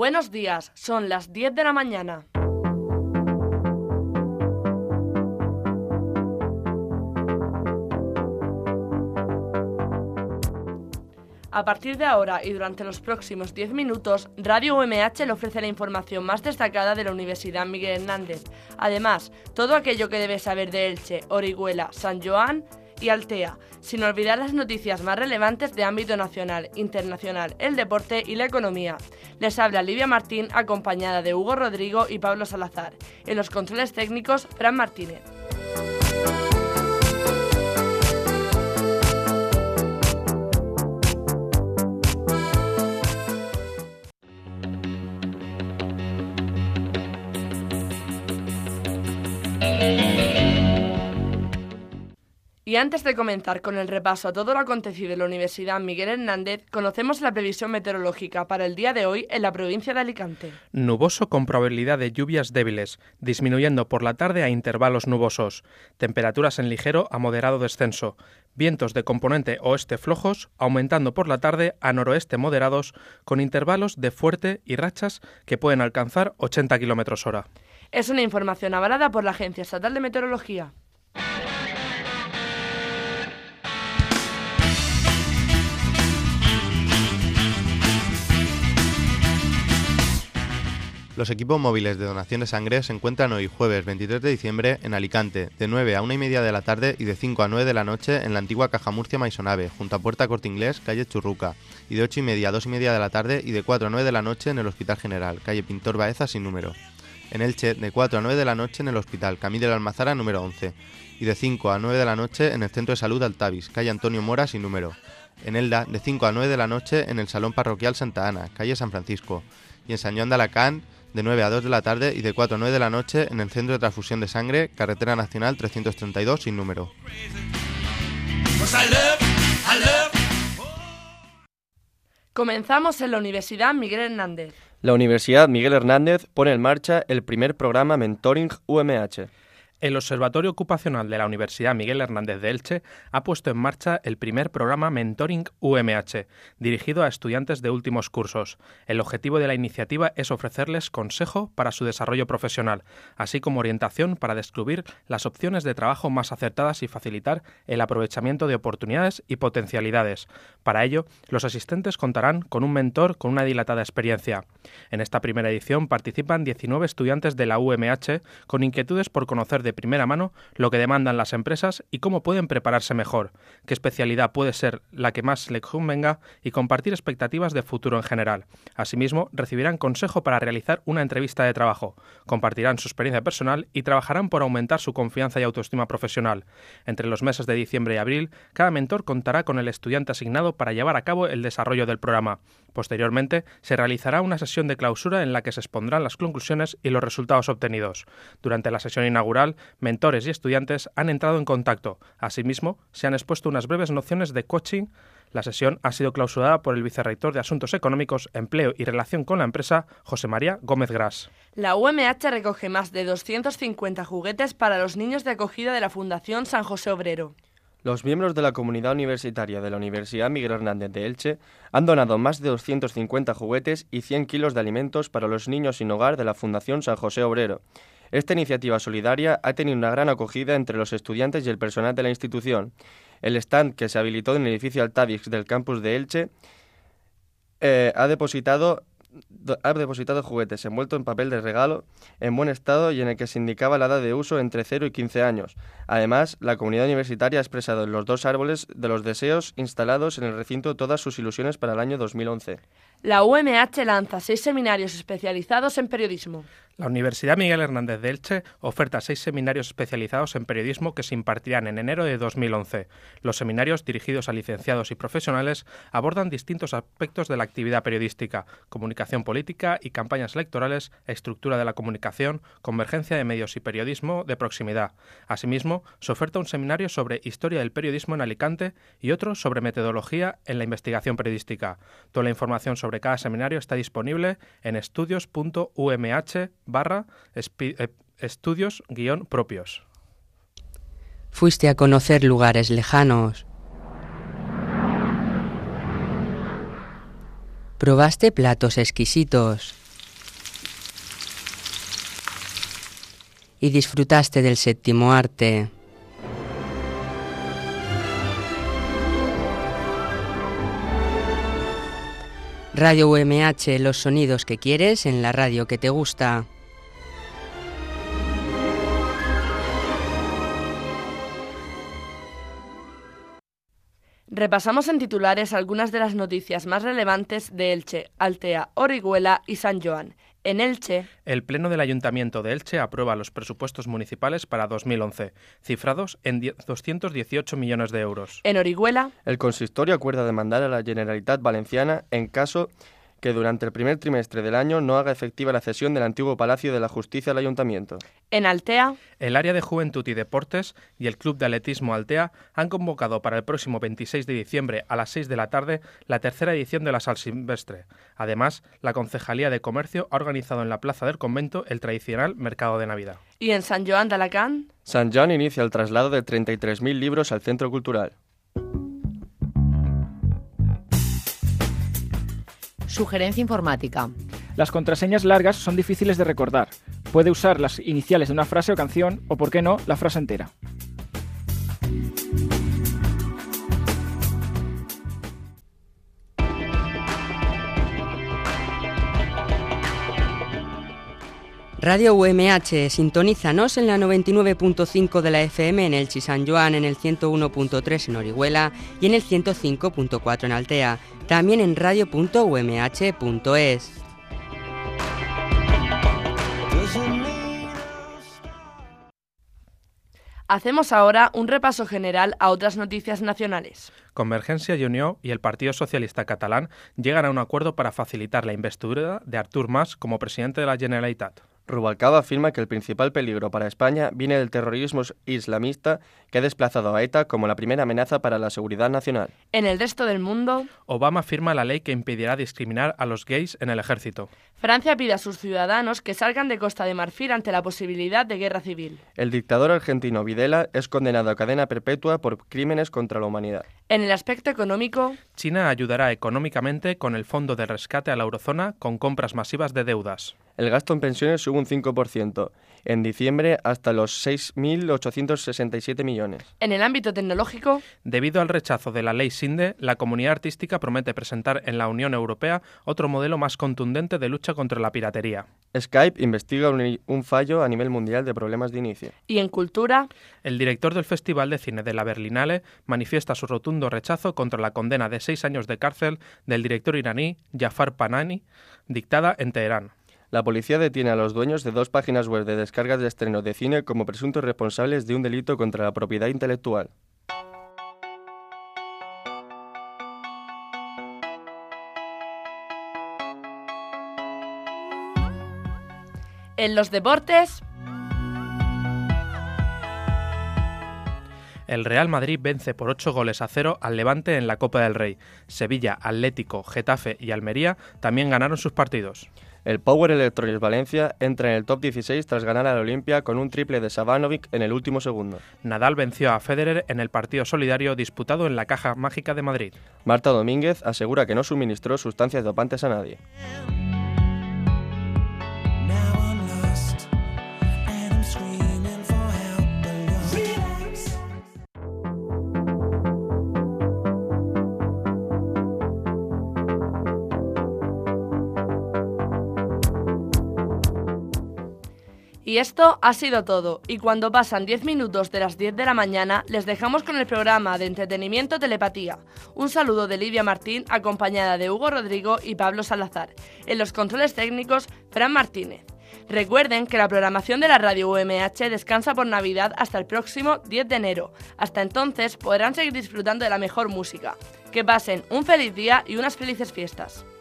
Buenos días, son las 10 de la mañana. A partir de ahora y durante los próximos 10 minutos, Radio UMH le ofrece la información más destacada de la Universidad Miguel Hernández. Además, todo aquello que debe saber de Elche, Orihuela, San Joan y Altea, sin olvidar las noticias más relevantes de ámbito nacional, internacional, el deporte y la economía. Les habla Livia Martín, acompañada de Hugo Rodrigo y Pablo Salazar. En los controles técnicos, Fran Martínez. Y antes de comenzar con el repaso a todo lo acontecido en la Universidad Miguel Hernández, conocemos la previsión meteorológica para el día de hoy en la provincia de Alicante. Nuboso con probabilidad de lluvias débiles, disminuyendo por la tarde a intervalos nubosos. Temperaturas en ligero a moderado descenso. Vientos de componente oeste flojos, aumentando por la tarde a noroeste moderados, con intervalos de fuerte y rachas que pueden alcanzar 80 km/h. Es una información avalada por la Agencia Estatal de Meteorología. Los equipos móviles de donación de sangre se encuentran hoy, jueves 23 de diciembre, en Alicante, de 9 a 1:30 de la tarde y de 5 a 9 de la noche en la antigua Caja Murcia Maisonave, junto a Puerta Corte Inglés, calle Churruca, y de 8:30 a 2:30 de la tarde y de 4 a 9 de la noche en el Hospital General, calle Pintor Baeza sin número. En Elche, de 4 a 9 de la noche en el Hospital Camilo de la Almazara número 11, y de 5 a 9 de la noche en el Centro de Salud Altavis, calle Antonio Mora sin número. En Elda, de 5 a 9 de la noche en el Salón Parroquial Santa Ana, calle San Francisco, y en San Joan de Alacant, de 9 a 2 de la tarde y de 4 a 9 de la noche en el Centro de Transfusión de Sangre, Carretera Nacional 332 sin número. Comenzamos en la Universidad Miguel Hernández. La Universidad Miguel Hernández pone en marcha el primer programa Mentoring UMH. El Observatorio Ocupacional de la Universidad Miguel Hernández de Elche ha puesto en marcha el primer programa Mentoring UMH, dirigido a estudiantes de últimos cursos. El objetivo de la iniciativa es ofrecerles consejo para su desarrollo profesional, así como orientación para descubrir las opciones de trabajo más acertadas y facilitar el aprovechamiento de oportunidades y potencialidades. Para ello, los asistentes contarán con un mentor con una dilatada experiencia. En esta primera edición participan 19 estudiantes de la UMH con inquietudes por conocer de primera mano lo que demandan las empresas y cómo pueden prepararse mejor, qué especialidad puede ser la que más les convenga y compartir expectativas de futuro en general. Asimismo, recibirán consejo para realizar una entrevista de trabajo, compartirán su experiencia personal y trabajarán por aumentar su confianza y autoestima profesional. Entre los meses de diciembre y abril, cada mentor contará con el estudiante asignado para llevar a cabo el desarrollo del programa. Posteriormente, se realizará una sesión de clausura en la que se expondrán las conclusiones y los resultados obtenidos. Durante la sesión inaugural, mentores y estudiantes han entrado en contacto. Asimismo, se han expuesto unas breves nociones de coaching. La sesión ha sido clausurada por el vicerrector de Asuntos Económicos, Empleo y Relación con la Empresa, José María Gómez Gras. La UMH recoge más de 250 juguetes para los niños de acogida de la Fundación San José Obrero. Los miembros de la comunidad universitaria de la Universidad Miguel Hernández de Elche han donado más de 250 juguetes y 100 kilos de alimentos para los niños sin hogar de la Fundación San José Obrero. Esta iniciativa solidaria ha tenido una gran acogida entre los estudiantes y el personal de la institución. El stand que se habilitó en el edificio Altavix del campus de Elche ha depositado juguetes envueltos en papel de regalo en buen estado y en el que se indicaba la edad de uso entre 0 y 15 años. Además, la comunidad universitaria ha expresado en los 2 árboles de los deseos instalados en el recinto todas sus ilusiones para el año 2011. La UMH lanza 6 seminarios especializados en periodismo. La Universidad Miguel Hernández de Elche oferta 6 seminarios especializados en periodismo que se impartirán en enero de 2011. Los seminarios, dirigidos a licenciados y profesionales, abordan distintos aspectos de la actividad periodística: comunicación política y campañas electorales, estructura de la comunicación, convergencia de medios y periodismo de proximidad. Asimismo, se oferta un seminario sobre historia del periodismo en Alicante y otro sobre metodología en la investigación periodística. Toda la información sobre cada seminario está disponible en estudios.umh/estudios-propios. Fuiste a conocer lugares lejanos. Probaste platos exquisitos. y disfrutaste del séptimo arte. Radio UMH, los sonidos que quieres en la radio que te gusta. Repasamos en titulares algunas de las noticias más relevantes de Elche, Altea, Orihuela y San Joan. En Elche, el Pleno del Ayuntamiento de Elche aprueba los presupuestos municipales para 2011, cifrados en 218 millones de euros. En Orihuela, el consistorio acuerda demandar a la Generalitat Valenciana en caso que durante el primer trimestre del año no haga efectiva la cesión del antiguo Palacio de la Justicia al Ayuntamiento. En Altea, el Área de Juventud y Deportes y el Club de Atletismo Altea han convocado para el próximo 26 de diciembre a las 6 de la tarde la tercera edición de la San Silvestre. Además, la Concejalía de Comercio ha organizado en la Plaza del Convento el tradicional Mercado de Navidad. ¿Y en San Joan de Alacant? San Joan inicia el traslado de 33.000 libros al Centro Cultural. Sugerencia informática. Las contraseñas largas son difíciles de recordar. Puede usar las iniciales de una frase o canción o, por qué no, la frase entera. Radio UMH, sintonízanos en la 99.5 de la FM en Elche y San Joan, en el 101.3 en Orihuela y en el 105.4 en Altea. También en radio.umh.es. Hacemos ahora un repaso general a otras noticias nacionales. Convergencia y Unió y el Partido Socialista Catalán llegan a un acuerdo para facilitar la investidura de Artur Mas como presidente de la Generalitat. Rubalcaba afirma que el principal peligro para España viene del terrorismo islamista que ha desplazado a ETA como la primera amenaza para la seguridad nacional. En el resto del mundo, Obama firma la ley que impedirá discriminar a los gays en el ejército. Francia pide a sus ciudadanos que salgan de Costa de Marfil ante la posibilidad de guerra civil. El dictador argentino Videla es condenado a cadena perpetua por crímenes contra la humanidad. En el aspecto económico, China ayudará económicamente con el Fondo de Rescate a la Eurozona con compras masivas de deudas. El gasto en pensiones sube un 5%, en diciembre hasta los 6.867 millones. En el ámbito tecnológico, debido al rechazo de la ley SINDE, la comunidad artística promete presentar en la Unión Europea otro modelo más contundente de lucha contra la piratería. Skype investiga un fallo a nivel mundial de problemas de inicio. Y en cultura, el director del Festival de Cine de la Berlinale manifiesta su rotundo rechazo contra la condena de 6 años de cárcel del director iraní Jafar Panahi, dictada en Teherán. La policía detiene a los dueños de 2 páginas web de descargas de estreno de cine como presuntos responsables de un delito contra la propiedad intelectual. en los deportes, el Real Madrid vence por 8-0 al Levante en la Copa del Rey. Sevilla, Atlético, Getafe y Almería también ganaron sus partidos. El Power Electronics Valencia entra en el top 16 tras ganar al Olimpia con un triple de Savanovic en el último segundo. Nadal venció a Federer en el partido solidario disputado en la Caja Mágica de Madrid. Marta Domínguez asegura que no suministró sustancias dopantes a nadie. Y esto ha sido todo, y cuando pasan 10 minutos de las 10 de la mañana, les dejamos con el programa de entretenimiento Telepatía. Un saludo de Lidia Martín, acompañada de Hugo Rodrigo y Pablo Salazar. En los controles técnicos, Fran Martínez. Recuerden que la programación de la radio UMH descansa por Navidad hasta el próximo 10 de enero. Hasta entonces podrán seguir disfrutando de la mejor música. Que pasen un feliz día y unas felices fiestas.